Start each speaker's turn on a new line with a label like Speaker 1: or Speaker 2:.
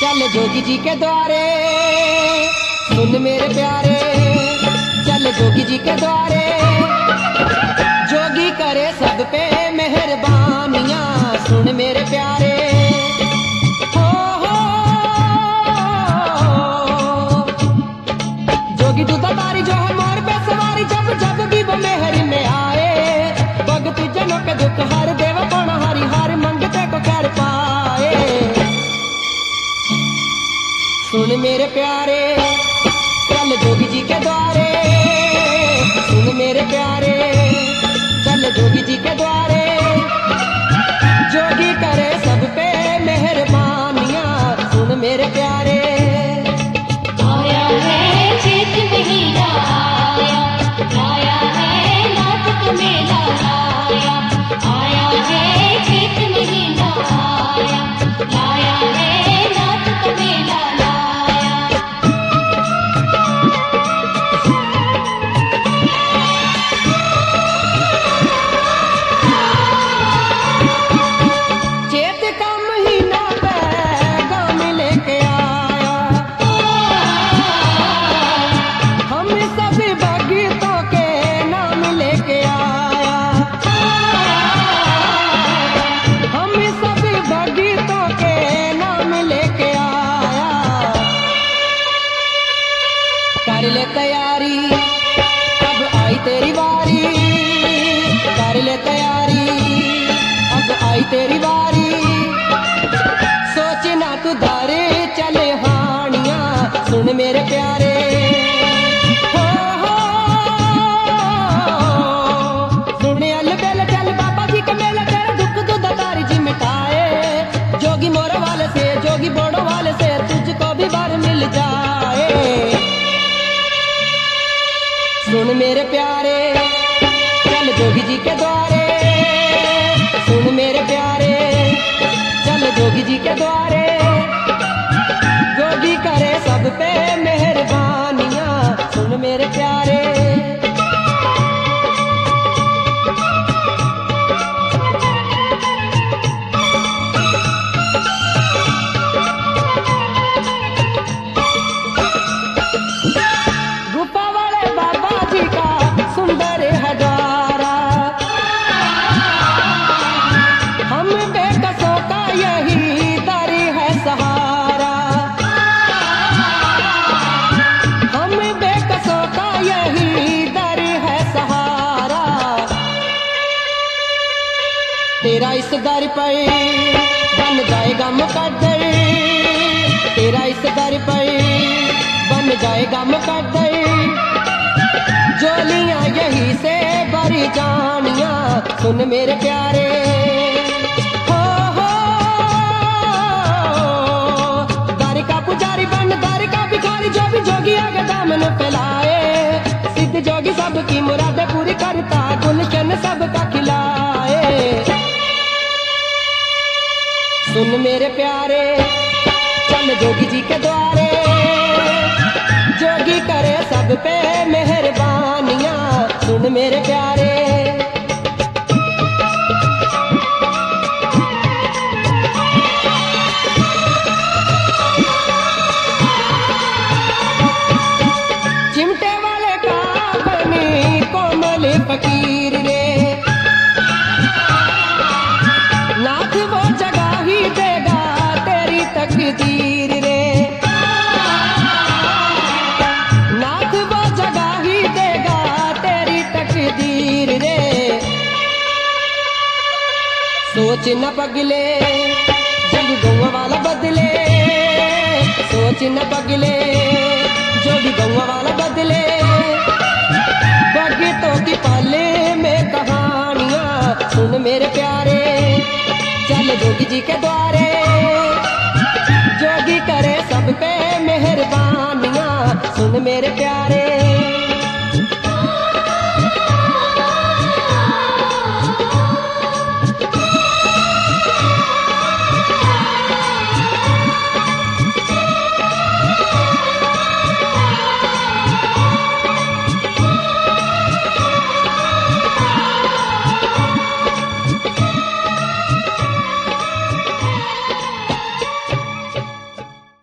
Speaker 1: चल जोगी जी के द्वारे सुन मेरे प्यारे, चल जोगी जी के द्वारे। जोगी करे सब पे मेहरबानियां सुन मेरे प्यारे। हो जोगी दुधाधारी जो है मोर पे सवारी, जब जब भी वो मेहर में आए। भगत जनों के दुख हर देव कोण हरि, हर मंगते को कर पाए। सुन मेरे प्यारे चल जोगी जी के द्वारे, सुन मेरे प्यारे चल जोगी जी के द्वारे। जोगी करे सब पे मेहरबानियां सुन मेरे प्यारे।
Speaker 2: आया है चैत महीना आया, आया है नाटक मेला आया। आया है चैत महीना आया, आया है नाटक मेला आया।
Speaker 1: चैत का महीना पैगाम लेके आया, हम सभी भगतों के नाम लेके आया। हम सभी भगतों के नाम लेके आया। कर ले तैयारी अब आई तेरी बारी, कर ले तैयारी अब आई तेरी बारी। सोचना तू धारे चले हानियां सुन मेरे प्यारे। हो सुने अलबेल चल बाबा जी के मेले, तेरे दुख दुधाधारी जी मिटाए। जोगी मोर वाले से जोगी बोड़ो वाले से तुझको भी बार मिल जाए। सुन मेरे प्यारे चल जोगी जी के द्वारे, सुन मेरे प्यारे चल जोगी जी के द्वारे। जोगी करे सब पे मेहरबानियां सुन मेरे प्यारे। गुफा वाले बाबा जी का सुंदर है द्वारा, हम बेकसों का यही दर है सहारा। हम बेकसों का यही दर है सहारा। तेरा इस दर पर बन जाएगा मुकद्दर, तेरा इस दर पर बन जाएगा मुकद्दर। जोलियां यही से भरी जानियां सुन मेरे प्यारे। हो दर का पुजारी बन दर का भिखारी, जो भी जोगी आगे दामन फैलाए। सिद्ध जोगी सबकी मुरादें पूरी करता, गुलशन सबका खिलाए। सुन मेरे प्यारे चल जोगी जी के द्वारे। जोगी करे सब पे मेहरबानियां सुन मेरे प्यारे। चिमटे वाले का बनी कोमल फकीर रे, नाथ वो जगह ही देगा तेरी तकदीर रे। नाथ वो जगह ही देगा तेरी तकदीर रे। सोच न पगले जब गौवा वाला बदले, सोच न पगले जो भी गौवा वाला बदले। भगतों की पाले में कहानियां सुन मेरे प्यारे चल जोगी जी के द्वारे। जोगी करे सब पे मेहरबानियां सुन मेरे प्यारे।